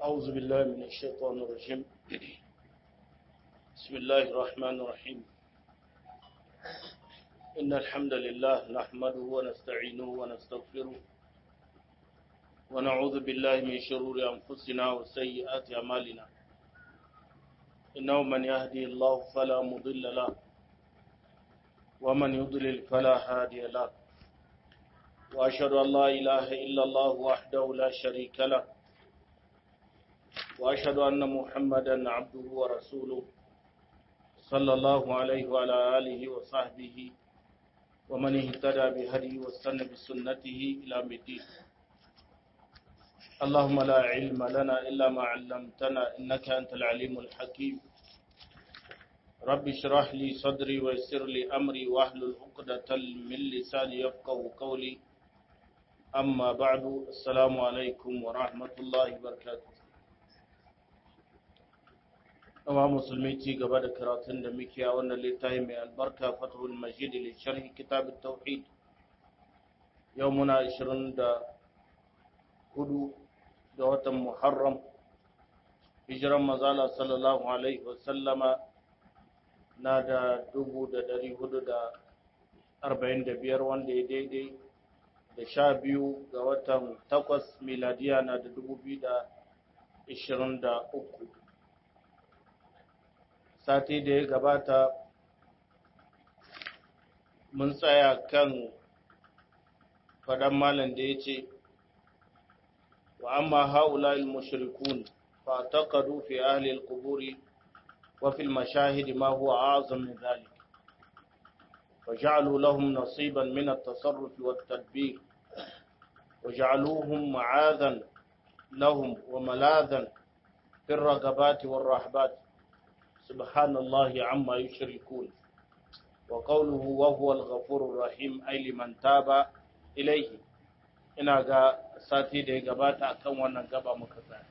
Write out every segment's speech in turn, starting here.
أعوذ بالله من الشيطان الرجيم. بسم الله الرحمن الرحيم. إن الحمد لله نحمده ونستعينه ونستغفره ونعوذ بالله من شرور أنفسنا وسيئات أعمالنا. إنه من يهدي الله فلا مضل له ومن يضلل فلا هادي له. وأشهد أن لا إله إلا الله وحده لا شريك له وأشهد أن محمدا عبده ورسوله صلى الله عليه وعلى آله وصحبه ومن اهتدى بهديه واستنى بسنته إلى الدين. اللهم لا علم لنا إلا ما علمتنا إنك أنت العليم الحكيم. رب اشرح لي صدري ويسر لي أمري واحلل عقدة من لساني يفقهوا قولي. أما بعد السلام عليكم ورحمة الله وبركاته. Amma musulmi ci gaba da karatun da muke a wannan littafi mai albarka Fathul Majid li sharhi kitab at-tauhid. Yau muna 24 ga watan Muharram hijiran mazala sallallahu alaihi wasallama na da 1445 wanda ya daidai da 12 ga watan 8 miladiya na da 2023. Sati da ya gabata mun tsaya kan faɗan malam da ya ce wa amma haula'il mushrikun fa taqadu fi ahli al-quburi wa fi al-mashahid ma huwa a'zam min dhalik wa ja'alu lahum nasiban min at-tasarruf wa at-tadbir wa ja'aluhum ma'adhan lahum wa maladhan fi ar-ragabat war-rahbat سبحان الله عما يشركون وقوله وهو الغفور الرحيم أي لمن تاب إليه. ina ga sati da ya gabata akan wannan gaba muka tsaya.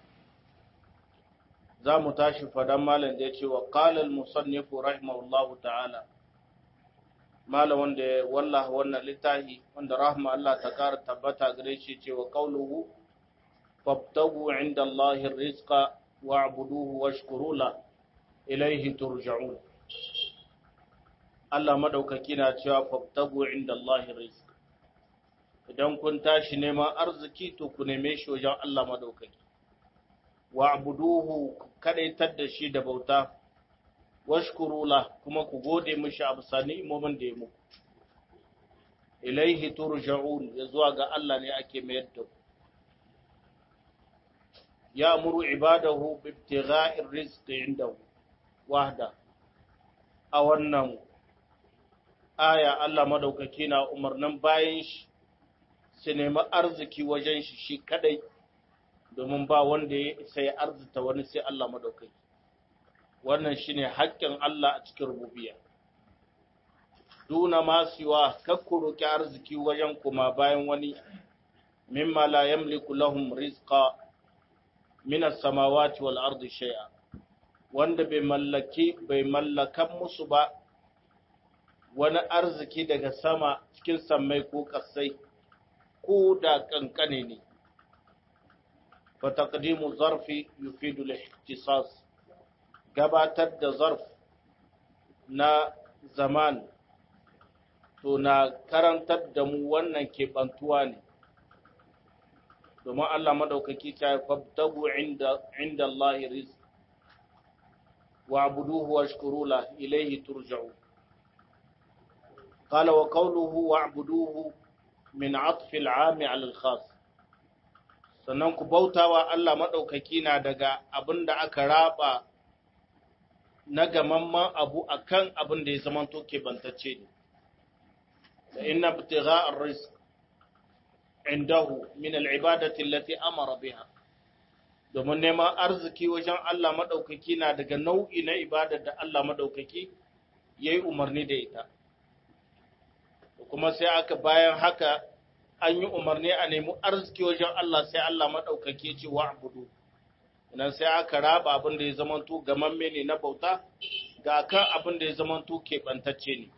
Za mu tashi fadan malam da ya ce wa qala al-musannif rahimahullahu ta'ala, malam wanda ya wallaha wannan littafi wanda rahma Allah ta kara tabbata gare shi ce wa qawluhu fabtagu inda Allahi rizqa wa'buduhu washkuru lahu ilaihi turja'un. Allah madaukaki na cewa fabtagu inda Allahi rizq. Idan kun tashi neman arziki to ku neme shi wajen Allah madaukaki. Wa'buduhu kadaitar da shi da bauta. Washkuru la kuma ku gode mishi a bisa ni'imomin da ya muku. Ilaihi turja'un, ya zuwa ga Allah ne ake mayar da ku. Ya muru ibadahu bi ibtigha'ir rizqi indahu wahda. A wannan aya Allah madaukaki na umarnin bayan shi su nemi arziki wajen shi shi kadai, domin ba wanda ya isa ya arzita wani sai Allah madaukaki. Wannan shine haƙƙin Allah a cikin rububiyya. Duna ma siwa kakku roki arziki wajen kuma bayan wani mimma la yamliku lahum rizqa min as-samawati wal ardi shay'a, wanda bai mallakan musu ba wani arziki daga sama cikin sammai ko kasai ko da kankane ne. Fa taqdimu zarfi yufidu al-ihtisas, gabatar da zarf na zaman to na karantar da mu wannan keɓantuwa ne, domin Allah madaukaki ta fabtagu inda Allah rizq واعبدوه واشكروا له إليه ترجعون. قال وقوله واعبدوه من عطف العام على الخاص. sannan ku bautawa Allah maɗaukaki na daga abin da aka raba na gamamman abu akan abin da ya zamanto keɓantacce ne. Da inna ibtigha ar-rizq indahu min al-ibadati allati amara biha, domin neman arziki wajen Allah maɗaukaki na daga nau'i na ibadar da Allah maɗaukaki ya yi umarni da ita. Kuma sai aka bayan haka an yi umarni a nemi arziki wajen Allah, sai Allah maɗaukaki ce wa abudu. Idan sai aka raba abin da ya zamanto gamamme ne na bauta ga kan abin da ya zamanto keɓantacce ne.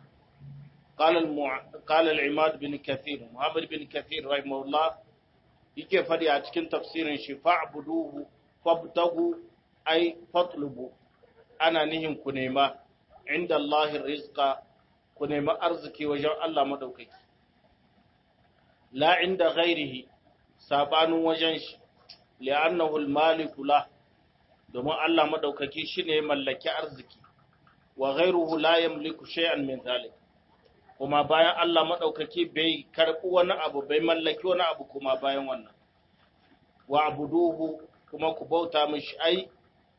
قال العماد بن كثير محمد بن كثير رحمه الله yake fadi a cikin tafsirin shi fa'buduhu fabtagu ay fatlubu ana nihin ku nema inda Allahi rizqa ku nema arziki wajen Allah madaukaki la inda ghairihi sabanin wajen shi li'annahu al-maliku la domin Allah madaukaki shine mallaki arziki wa ghairuhu la yamliku shay'an min zalik kuma bayan Allah madaukaki bai karbi wani abu bai mallaki wani abu kuma bayan wannan wa abuduhu kuma ku bauta mishi ai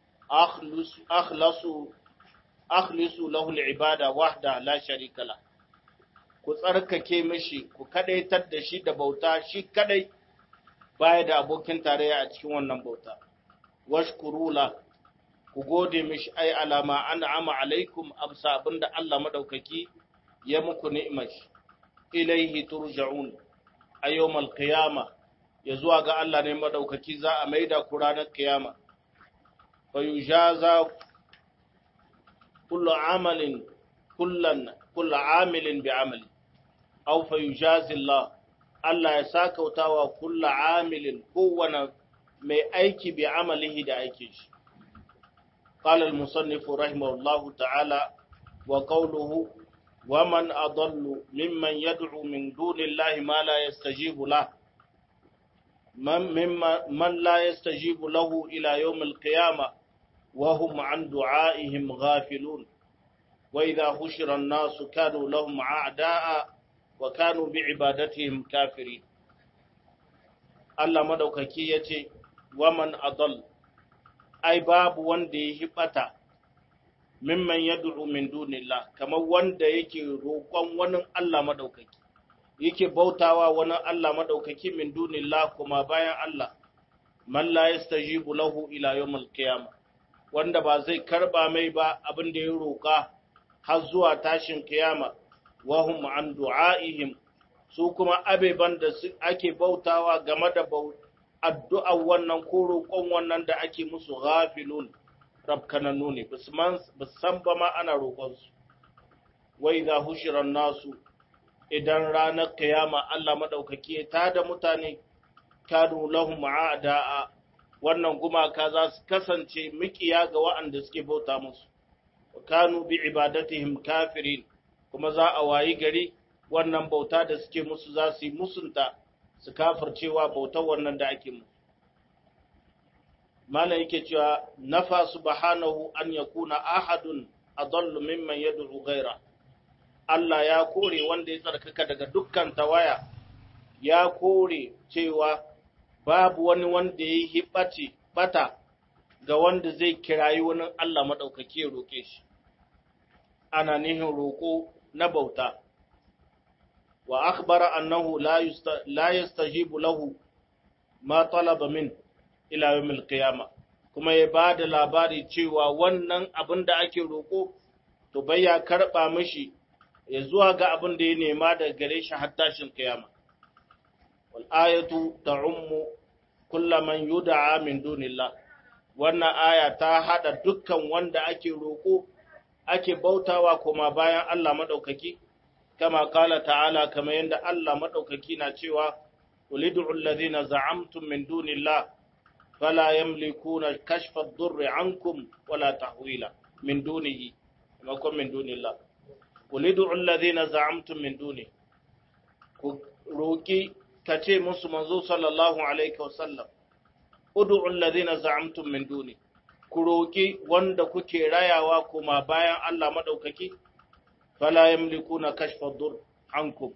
akhlisu lahu al-ibada wahda la sharika la ku tsarkake mishi ku kadaitar da shi da bauta shi kadai baya da abokin tarayya a cikin wannan bauta washkuru la ku gode mishi ai alama an'ama alaikum absa abinda Allah madaukaki ya muku ni'imar ilaihi turja'un a yawmal qiyama ya zuwa ga Allah ne madaukaki za a maida ku ranar kiyama fa yujaza kullu amilin bi amali aw fa yujazi Allah ya sakautawa kullu amilin kowane mai aiki bi amalihi da aikin shi قال المصنف رحمه الله تعالى وقوله ومن أضل ممن يدعو من دون الله ما لا يستجيب له من لا يستجيب له إلى يوم القيامة وهم عن دعائهم غافلون وإذا حشر الناس كانوا لهم أعداء وكانوا بعبادتهم كافرين الله مدوكاكي يتي ومن أضل ai babu wanda ya hibata mimman yad'u min dunillah kamar wanda yake roƙon wani Allah madaukaki yake bautawa wani Allah madaukaki min dunillah kuma bayan Allah man la yastajibu lahu ila yawmil qiyamah wanda ba zai karba mai ba abin da ya roƙa har zuwa tashin kiyama wa hum an du'aihim su kuma abeban da ake bautawa game da addu'a wannan ko roƙon wannan da ake musu ghafilun rabkananu ne bisan ba ma ana roƙonsu wai za hushiran nasu idan ranar kiyama Allah maɗaukaki ya tada mutane kanu lahum a'da'a wannan gumaka za su kasance mikiya ga waɗanda suke bauta musu kanu bi ibadatihim kafirin kuma za a wayi gari wannan bauta da suke musu za su yi musunta su kafircewa bautar wannan da ake musu. Mala yake cewa nafa subhanahu an yakuna ahadun adallu mimman yad'u ghaira. Allah ya kore wanda ya tsarkaka daga dukkan tawaya, ya kore cewa babu wani wanda ya yi bata ga wanda zai kirayi wani Allah maɗaukaki ya roƙe shi. Ana nihin roƙo na bauta. Wa akhbara annahu la yastajibu lahu ma talaba min ila yawmil qiyama kuma ya bada labari cewa wannan abin da ake roko to bai ya karba mishi ya zuwa ga abin da ya nema daga gare shi har tashin kiyama wal ayatu ta'ummu kullu man yud'a min dunillah wannan aya ta hada dukkan wanda ake roko ake bautawa kuma bayan Allah madaukaki kama kala ta'ala kama yanda Allah madaukaki na cewa ulidu alladhina za'amtum min dunillah fala yamlikuna kashfa ad-durri ankum wala tahwila min dunihi kuma min dunillah ulidu alladhina za'amtum min dunihi ku roki kace musu manzo sallallahu alaihi wasallam ud'u alladhina za'amtum min dunihi ku roki wanda kuke rayawa kuma bayan Allah madaukaki fala yamlikuna kashfa ad-dur ankum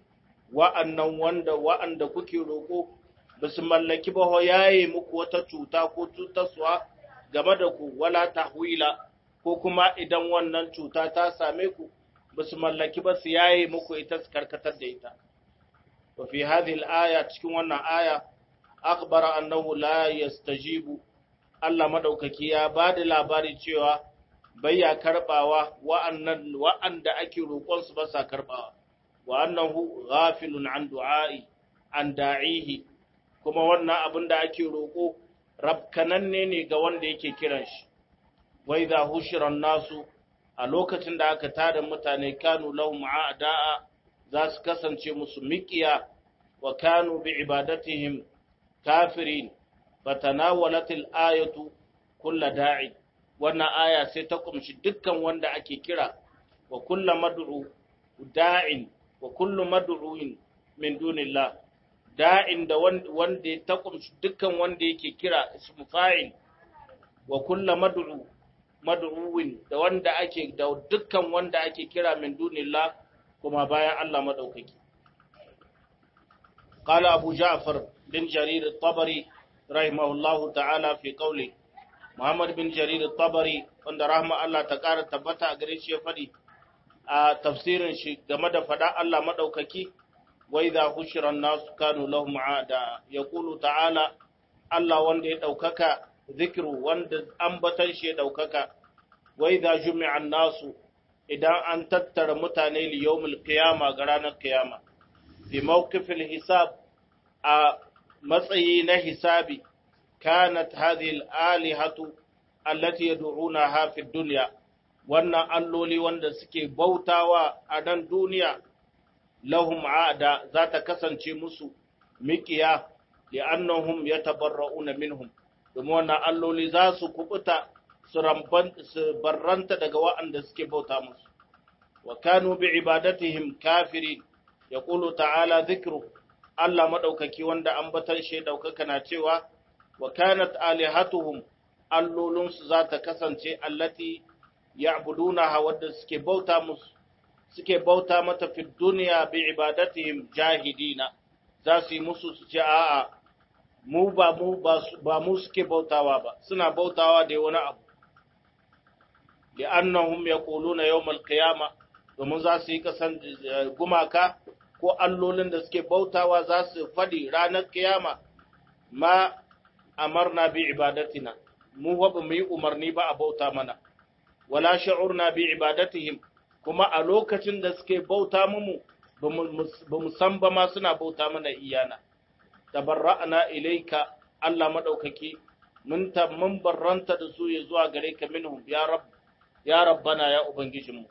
wa'anda kuke roko basu mallaki ba ho yaye muku wata cuta ko cutarwa game da ku wala tahwila ko kuma idan wannan cuta ta same ku basu mallaki ba su yaye muku ita su karkatar da ita wa fi hadhihi al-aya cikin wannan aya akhbara annahu la yastajibu Allah madaukaki ya bada labari cewa bai ya karbawa wa'anda ake roƙonsu ba sa karbawa wa annahu ghafilun an du'a'i an da'ihi kuma wannan abin da ake roƙo rabkananne ne ga wanda yake kiran shi wa idha hushira nasu a lokacin da aka tada mutane kanu lahum a'da'a za su kasance musu miqiya wa kanu bi ibadatihim kafirin fatanawalatil ayatu kulla da'i wannan aya sai ta kumshi dukkan wanda ake kira wa kullu mad'u da'in wa kullu mad'uin min dunillah da'in da wanda ya ta kumshi dukkan wanda yake kira ismu fa'il wa kullu mad'uin da wanda ake da dukkan wanda ake kira min dunillah kuma bayan Allah madaukaki قال أبو جعفر بن جرير الطبري رحمه الله تعالى في قوله محمد بن جرير الطبري وند رحمه الله تقار تبتا أغريش يفدي تفسير شي جمد فدا الله مدوككي وإذا حشر الناس كانوا لهم عادا يقول تعالى الله وند يدوكك ذكر وند أنبتن شي يدوكك وإذا جمع الناس إذا أن تتر متاني ليوم القيامة غران القيامة في موقف الحساب matsayi حسابي كانت هذه الآلهة التي يدعونها في الدنيا wannan alloli wanda suke bautawa a nan duniya lahum aada za ta kasance musu mikiya li'annahum yatabarra'una minhum domin wannan alloli za su kubuta su barranta daga wa'anda suke bauta musu wa kanu bi ibadatihim kafirin yaqulu ta'ala dhikru Allah madaukaki wanda ambatan shi daukaka na cewa wa kanat alihatuhum allolunsu za ta kasance allati ya'budunaha wadda suke bauta mata fi duniya bi ibadatihim jahidina za su yi musu su ce a'a mu ba mu suke bautawa ba suna bautawa da wani abu li'annahum yaquluna yawmal qiyamah domin za su yi kasan gumaka ko allolin da suke bautawa za su faɗi ranar kiyama ma amarna bi ibadatina mu ba mu yi umarni ba a bauta mana wala sha'urna bi ibadatihim kuma a lokacin da suke bauta mu ba mu san ba ma suna bauta mana iyana tabarra'na ilayka Allah madaukaki mun barranta da su ya zuwa gare ka minhum ya rabbana ya ubangijinmu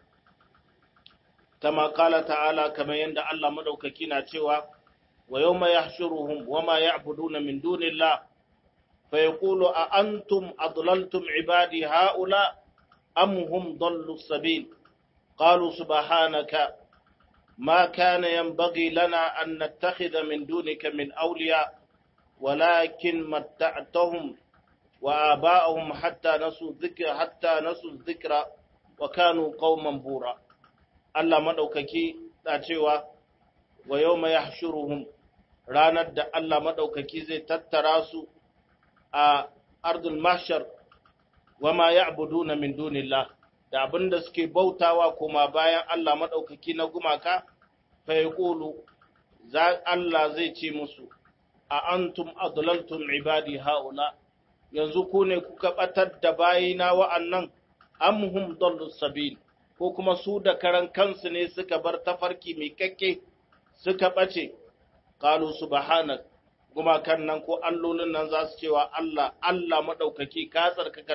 كما قال تعالى كما يند الله مدوكaki na cewa wa yawma yahshuruhum wama ya'buduna min dunillah fayaqulu a antum adlaltum ibadi haula am hum dallu sabil qalu subhanaka ma kana yanbaghi lana an nattakhidha min dunika min awliya walakin matta'tahum wa aba'ahum hatta nasu dhikra wa kanu qauman bura Allah maɗaukaki na cewa wa yau mai hashuruhum ranar da Allah maɗaukaki zai tattara su a ardul mahshar wa ma ya'buduna min dunillah da abinda suke bautawa kuma bayan Allah maɗaukaki na gumaka fa yaqulu Allah zai ce musu a antum adlaltum ibadi haula yanzu ku ne kuka batar da bayina wa'annan amhum dallus sabil ko kuma su da karan kansu ne suka bar tafarki mai kakke suka ɓace, ƙalu subhanak gumakan nan ko allolin nan za su cewa Allah maɗaukaki ka tsarkaka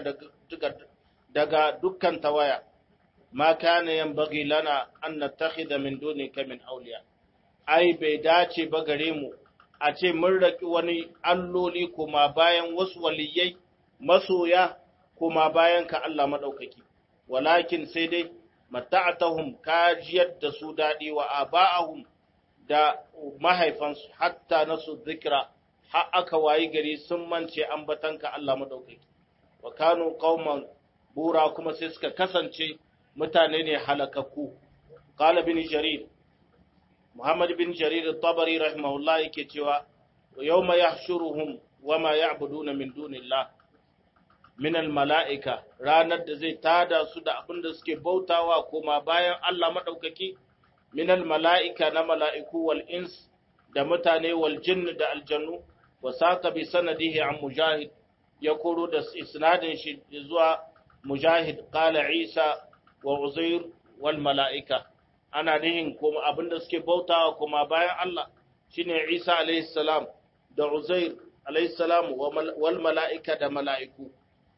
daga dukkan tawaya, ma kana yanbaghi lana an nattakhidha min dunika min awliya. Ai bai dace ba gare mu a ce mun raki wani alloli kuma bayan wasu waliyai masoya kuma bayan ka Allah maɗaukaki, walakin sai dai mata'atahum kajiyar da su daɗi wa aba'ahum da mahaifansu hatta nasu zikra har aka wayi gari sun mance ambatanka Allah madaukaki wa kanu qauman bura kuma sai suka kasance mutane ne halakakku qala bin jarir Muhammad bin Jarir at-Tabari rahimahullah yake cewa yawma yahshuruhum wama ya'buduna min dunillah min al-mala'ika ranar da zai tada su da abin da suke bautawa kuma bayan Allah madaukaki min al-mala'ika na mala'iku wal ins da mutane wal jinn da aljannu wa saqa bi sanadihi an mujahid ya koro da isnadin shi zuwa mujahid qala Isa wa Uzair wal mala'ika ana nihin kuma abinda suke bautawa kuma bayan Allah shine Isa alayhi salam da Uzair alayhi salam wal mala'ika da mala'iku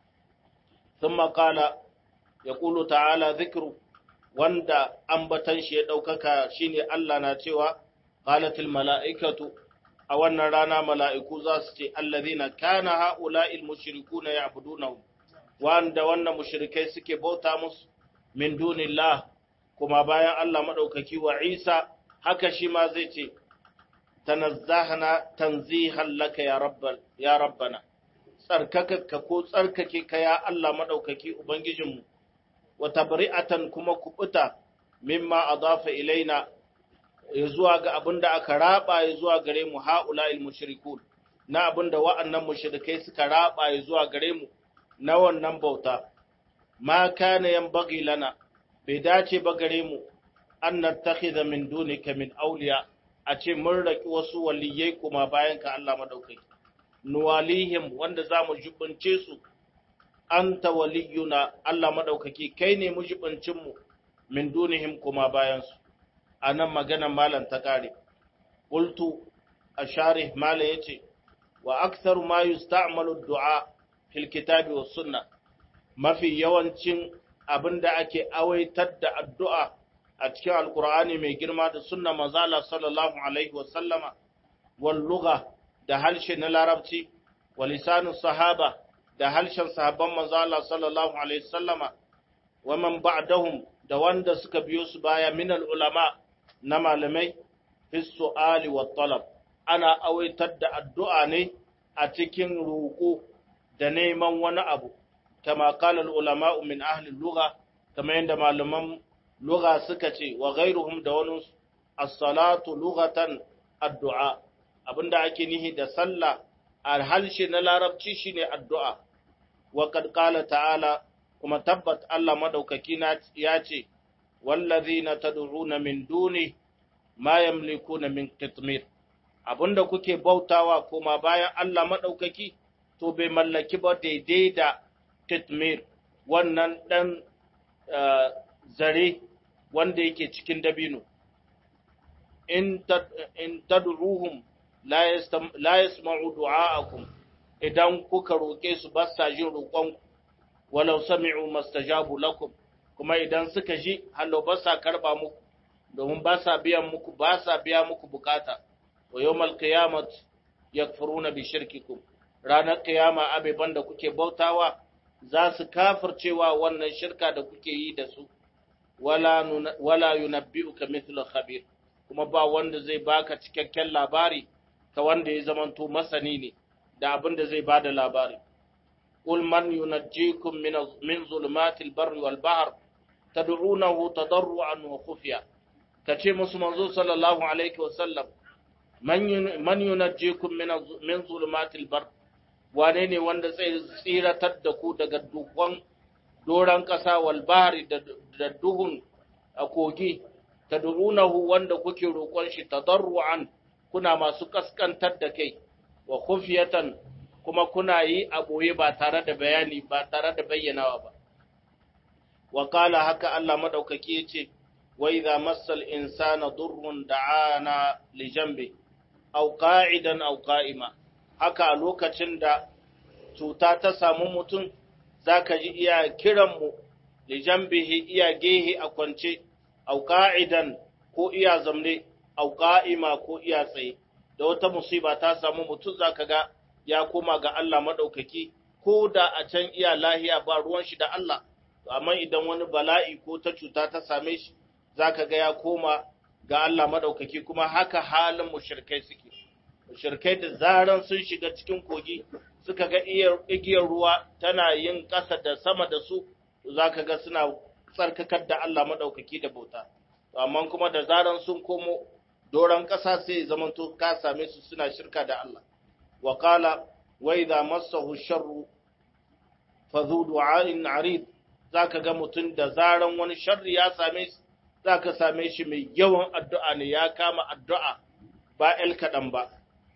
thumma qala yaqulu ta'ala dhikru wanda ambatan shi ya daukaka shine Allah na cewa qalatil mala'ikatu a wannan rana mala'iku za su ce allazina kana ha'ula'il mushrikuna ya'budunahum wanda wannan mushrikai suke bauta musu min dunillah kuma bayan Allah madaukaki wa Isa haka shi ma zai ce tanazzahna tanzihan laka ya rabbana tsarkaka ko tsarkake ka ya Allah madaukaki ubangijinmu wa tabri'atan kuma kubuta mimma adafa ilaina zuwa ga abinda aka raba zuwa gare mu haula'il mushrikun na abinda wa'annan mushrikai suka raba zuwa gare mu na wannan bauta ma kana yanbaghi lana bai dace ba gare mu an nattakhidha min dunika min awliya a ce mun raki wasu waliyai kuma bayan ka Allah madaukaki nuwalihim wanda zamu jubunce su anta waliyuna Allah madaukaki kai ne mujibincin mu min dunihim kuma bayan su anan magana malan ta kare qultu asharih mala yace wa aktharu ma yusta'malu ad-du'a fil kitabi was sunnah mafi yawancin abinda ake awaitar da addu'a a cikin alqur'ani mai girma da sunna manzala sallallahu alaihi wa sallama wal lugha da halshe na larabci wa lisanus sahaba da halshen sahabban manzala sallallahu alaihi wa sallama wa man ba'dahum da wanda suka biyo su baya min ulama na malamai fi su'ali wa talab ana awaitar da addu'a ne a cikin roƙo da neman wani abu kama qala ulama min ahli lugha kama yanda malaman lugha suka ce wa ghairuhum da wani as-salatu lughatan addu'a abinda ake nihi da sallah a halshe na larabci shine addu'a wa qad qala ta'ala kuma tabbat Allah madaukaki ya ce wallazina tad'una min duni ma yamlikuna min qitmir abinda kuke bautawa kuma bayan Allah madaukaki to bai mallaki ba daidai da qitmir wannan dan zare wanda yake cikin dabino in tad'uhum la yasma'u du'aakum idan kuka roke su ba sa jin roƙonku walau sami'u mastajabu lakum kuma idan suka ji hallo ba sa karba muku domin ba sa biya muku bukata wa yawmal qiyamat yakfuruna bi shirkikum ranar qiyama abeban da kuke bautawa za su kafircewa wannan shirka da kuke yi da su wala yunabbi'uka mithlu khabir kuma ba wanda zai baka cikakken labari ka wanda ya zamanto masani ne da abin da zai bada labari قل من ينجيكم من ظلمات البر والبحر تدعونه تضرعا وخفيا كتي مسلم صلى الله عليه وسلم من ينجيكم من ظلمات البر wane ne wanda zai tsiratar da ku daga dukkan doran ƙasa wal bahri da duhun a kogi tad'unahu wanda kuke roƙon shi tadarruan kuna masu kaskantar da kai wa khufyatan kuma kuna yi a ɓoye ba tare da bayani ba tare da bayyanawa ba. Wakala haka Allah maɗaukaki ya ce, wai za masal insana durrun da'ana lijambe, au ƙa'idan au ƙa'ima, haka a lokacin da cuta ta samu mutum za ka ji iya kiranmu lijambe iya gehe a kwance, au ƙa'idan ko iya zamne, au ƙa'ima ko iya tsaye, da wata musiba ta samu mutum za ka ga ya koma ga Allah maɗaukaki, ko da a can iya lahiya ba ruwan shi da Allah, amma idan wani bala'i ko ta cuta ta same shi, za ka ga ya koma ga Allah maɗaukaki, kuma haka halin mushrikai suke. Mushrikai da zaran sun shiga cikin kogi, suka ga igiyar ruwa tana yin ƙasa da sama da su, za ka ga suna tsarkakar da Allah maɗaukaki da bauta. Amma kuma da zaran sun komo doron ƙasa sai zamanto ka same su suna shirka da Allah. وقال وإذا مسه الشر فذو دعاء عريض ذاك ga mutun da zaran wani sharri ya same shi zaka same shi mai yawan addu'a ne ya kama addu'a ba el kadan ba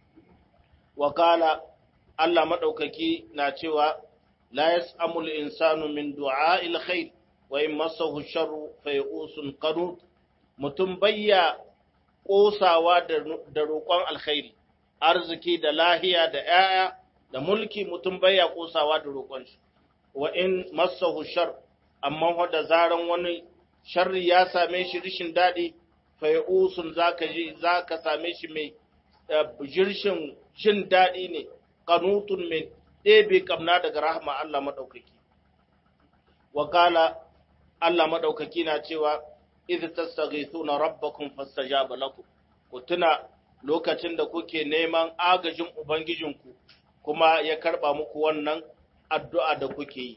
وقال Allah madaukaki na cewa la yasamul insanu min du'a'il khair wa in massahu sharru fayusun qanut mutum bayya kosawa da roƙon alkhairi arziki da lahiya da ‘ya'ya da mulki mutum baya kosawa da roƙon shi, wa in masahu shar, amma da zaran wani sharri ya same shi rishin daɗi, fai'usun za ka same shi mai jirshin jin daɗi ne, qanutun mai ɗebe kamna daga rahma Allah maɗaukaki. Wakala Allah maɗaukaki na cewa, idh tastaghithuna rabbakum fastajaba lakum. Ku tuna lokacin da kuke neman agajin Ubangijinku, kuma ya karɓa muku wannan addu'a da kuke yi.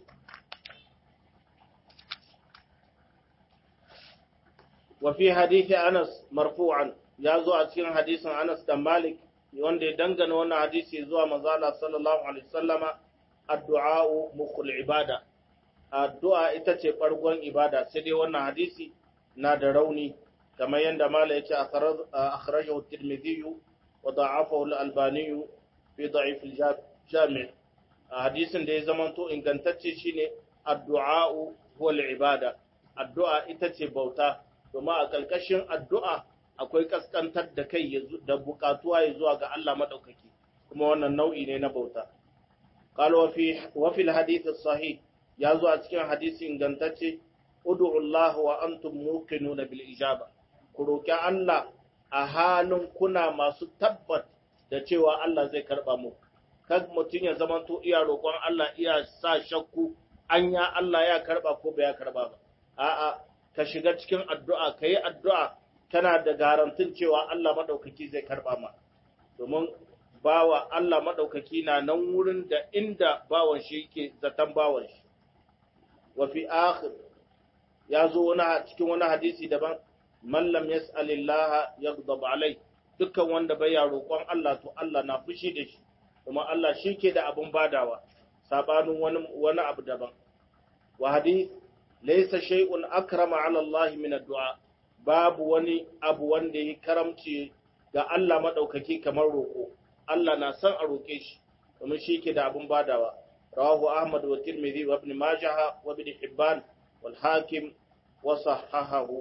Wa fi hadithi Anas marfu'an, ya zo a cikin hadisin Anas da Malik, wanda ya dangana wannan hadisi zuwa manzala sallallahu alaihi wasallama, addu'a'u mukhul ibada. Addu'a ita ce ɓargon ibada, sai dai wannan hadisi na da rauni, kamar yadda Mala ya ce akhrajahu Tirmidhi wa da'afahu al-Albani fi da'if al-Jami'. Hadisin da ya zamanto ingantacce shine addu'a'u huwa al-ibada. Addu'a ita ce bauta, domin a kalkashin addu'a akwai kaskantar da kai da bukatuwa ya zuwa ga Allah madaukaki, kuma wannan nau'i ne na bauta. Qala wa fi al-hadith as-sahih, ya zo a cikin hadisi ingantacce, ud'u Allah wa antum muqinuna bil ijaba. Ku roki Allah a halin kuna masu tabbat da cewa Allah zai karba mu. Kad mutun ya zamanto iya roƙon Allah iya sa shakku anya Allah ya karba ko bai karba ba. A'a, ka shiga cikin addu'a, kai addu'a kana da garantin cewa Allah madaukaki zai karba ma. Domin bawa Allah madaukaki na nan wurin da inda bawan shi yake zaton bawan shi. Wa fi akhir, ya zo cikin wani hadisi daban, man lam yas'alillah yaghdab alai. Dukkan wanda bai ya roƙon Allah to Allah na fushi da shi, kuma Allah shi ke da abin badawa sabanin wani abu daban. Wa hadith, laysa shay'un akrama ala Allah min addu'a. Babu wani abu wanda ya karamci ga Allah madaukaki kamar roƙo. Allah na son a roƙe shi, kuma shi ke da abin badawa. Rawahu Ahmad wa Tirmidhi wa Ibn Majah wa Ibn Hibban wal Hakim wa sahahahu.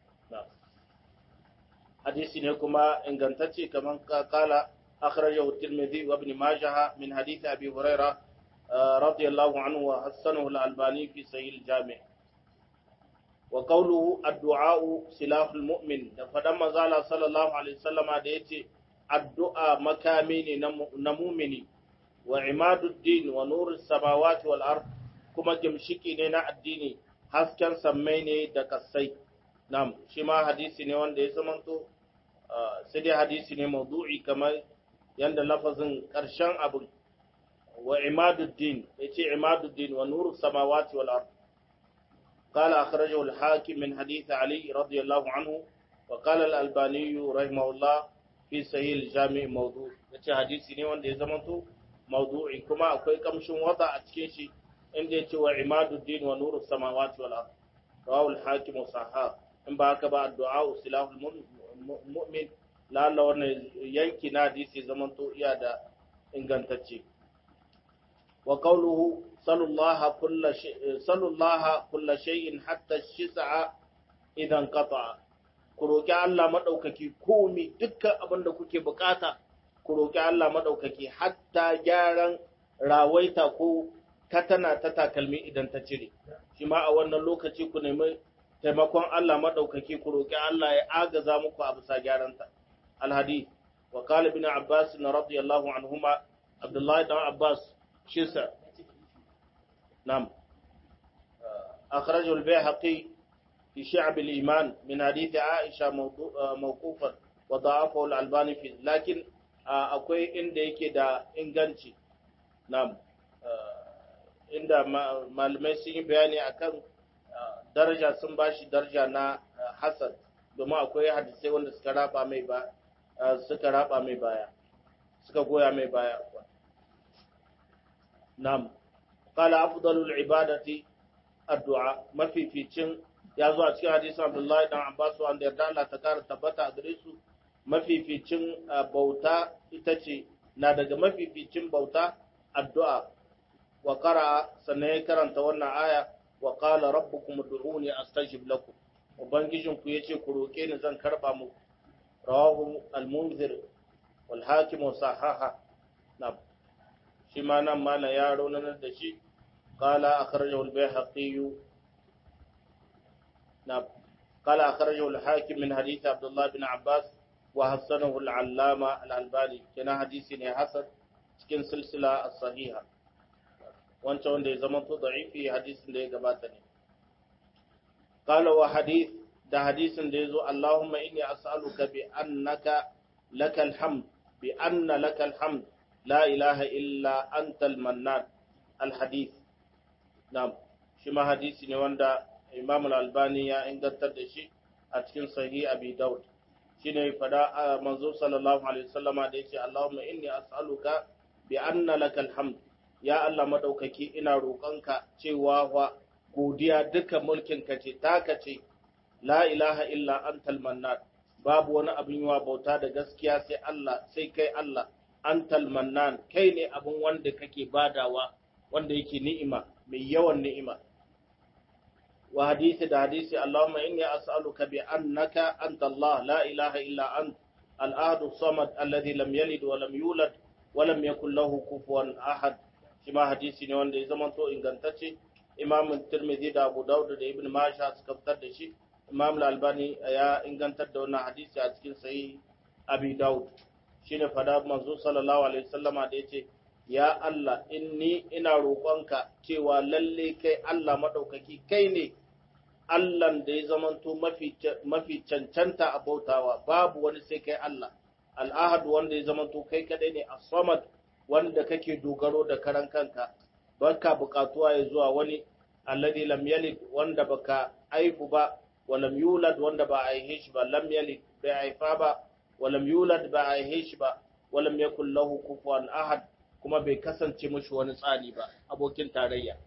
Hadisi ne kuma ingantacce kaman kala akhrajahu Tirmidhi wa Ibn Majah min hadith Abi Hurairah radiyallahu anhu wa hasanahu al-Albani fi Sahih al-Jami'. Wa qawluhu ad-du'a silahul mu'min, da fadan manzala sallallahu alaihi wasallama da yace addu'a makami ne na mu'mini, wa imaduddin wa nurus samawati wal ard, kuma gimshiki ne na addini, hasken sammai ne da kasai. Nam, shi ma hadisi ne wanda ya zamanto sai dai hadisi ne mawdu'i kamar yanda lafazin karshen abin, wa imaduddin, yace imaduddin wa nurus samawati wal ard. قال أخرجه الحاكم من حديث علي رضي الله عنه، وقال الألباني رحمه الله في صحيح الجامع موضوع. yace hadisi ne wanda ya zamanto mawdu'i, kuma akwai kamshin wata a cikin shi inda yace wa imaduddin wa nurus samawati wal ard. Rawahu al-hakim sahih. In ba haka ba addu'a silahul mu'min, lalla wannan yanki na hadisi zamanto iya da ingantacce. Wa qawluhu sallallahu kulla shay'in hatta shis'a idan qata'a. Ku roki Allah madaukaki komi, dukkan abin da kuke bukata ku roki Allah madaukaki, hatta gyaran rawaita ko katana ta takalmi idan ta cire. Shi ma a wannan lokaci ku nemi taimakon Allah madaukaki, ku roki Allah ya agaza muku a bisa gyaranta. Al-hadith, wa qala ibn Abbas radiyallahu anhuma, Abdullah ibn Abbas shisa. نعم. أخرجه البيهقي في شعب الإيمان من حديث عائشة موقوفا وضعفه الألباني فيه، لكن akwai inda yake da inganci. Na'am, inda malamai sun yi bayani akan daraja, sun bashi daraja na hasan, domin akwai hadisai wanda suka raba mai baya, suka goya mai baya. Na'am. قال أفضل العبادة الدعاء. ما في cin ya zo a cikin hadisin Abdullahi dan Abbas wanda yarda Allah ta kara tabbata a gare su, mafificin bauta ita ce, na daga mafificin bauta addu'a. Wa qara'a, sannan ya karanta wannan aya, wa qala rabbukum ud'uni astajib lakum. Ubangijin ku yace ku roke ni zan karba muku. Rawahu al-Munzir wal Hakim wa sahaha. Na'am, shi ma nan mana ya raunanar da shi. قال أخرجه البيهقي. نعم. قال أخرجه الحاكم من حديث عبد الله بن عباس wa hassanahu al-allama al-albani kana hadisi ne hasan cikin silsila as-sahiha wancan wanda ya zama to da'ifi hadisin da ya gabata ne qala wa hadith da hadisin da yazo Allahumma inni as'aluka bi annaka lakal hamd bi anna lakal hamd la ilaha illa antal mannan al-hadith na'am shi ma hadisi ne wanda Imam al-Albani ya ingantar da shi a cikin sahih Abi Dawud shine fada manzo sallallahu alaihi wasallama da yace Allahumma inni as'aluka bi anna lakal hamd ya Allah madaukaki ina roƙonka cewa wa godiya duka mulkin ka ce taka ce la ilaha illa antal mannan babu wani abin yawa bauta da gaskiya sai Allah sai kai Allah antal mannan kai ne abin wanda kake badawa wanda yake ni'ima mai yawan ni'ima wa hadisi da hadisi Allahumma inni as'aluka bi annaka anta Allah la ilaha illa ant al-ahad as-samad alladhi lam yalid wa lam yulad wa lam yakul lahu kufuwan ahad shima hadisi ne wanda ya zama to ingantacce Imam Tirmidhi da Abu Dawud da Ibn Majah suka fitar da shi Imam Al-Albani ya ingantar da wannan hadisi a cikin sahih Abi Dawud shine fada manzo sallallahu alaihi wasallama da yace ya Allah inni ina roƙonka cewa lalle kai Allah madaukaki kai ne Allahn da ya zamanto mafi cancanta a bautawa babu wani sai kai Allah al-ahad wanda ya zamanto kai kadai ne as-samad wanda kake dogaro da karan kanka baka bukatuwa ya zuwa wani alladhi lam yalid wanda baka aifu ba wa lam yulad wanda ba aihe shi ba lam yalid bai aifa ba wa lam yulad ba aihe shi ba wa lam yakul lahu kufuwan ahad kuma bai kasance mashi wani tsani ba abokin tarayya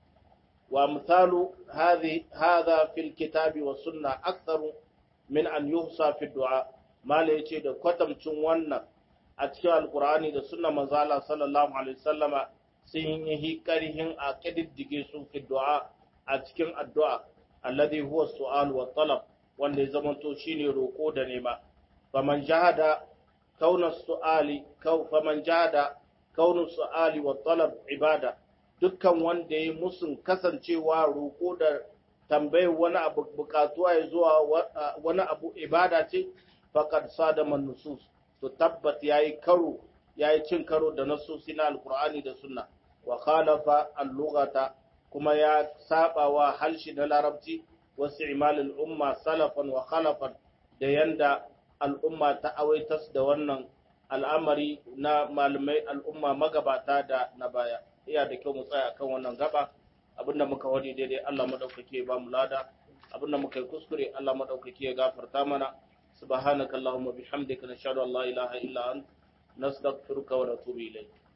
wa misalu hadha fil kitabi was sunna aktharu min an yuhsa fi du'a mala yace da kwatamcin wannan a cikin alqur'ani da sunna manzo Allah sallallahu alaihi wasallama sun yi karihin a kididdige su fi du'a a cikin addu'a alladhi huwa su'al wa talab wanda ya zamanto shine roko da nema faman jahada kauna su'ali faman jahada kaunu su'ali wa talab ibada dukkan wanda ya musun kasancewa roko da tambayar wani abu bukatuwa ya zuwa wani abu ibada ce faqad sadama nusus to tabbat yayi cin karo da nasusi na alqur'ani da sunna wa khalafa al-lughata kuma ya saba wa halshi na larabci wasu imalin umma salafan wa khalafan da yanda al'umma ta awaitas da wannan al'amari na malamai al'umma magabata da na baya iya da kyau mu tsaya akan wannan gaba abinda muka wadi daidai Allah madaukake ba mu lada abinda muka yi kuskure Allah madaukake ya gafarta mana subhanakallahumma bihamdika nashhadu an la ilaha illa anta nastaghfiruka wa natubu ilayk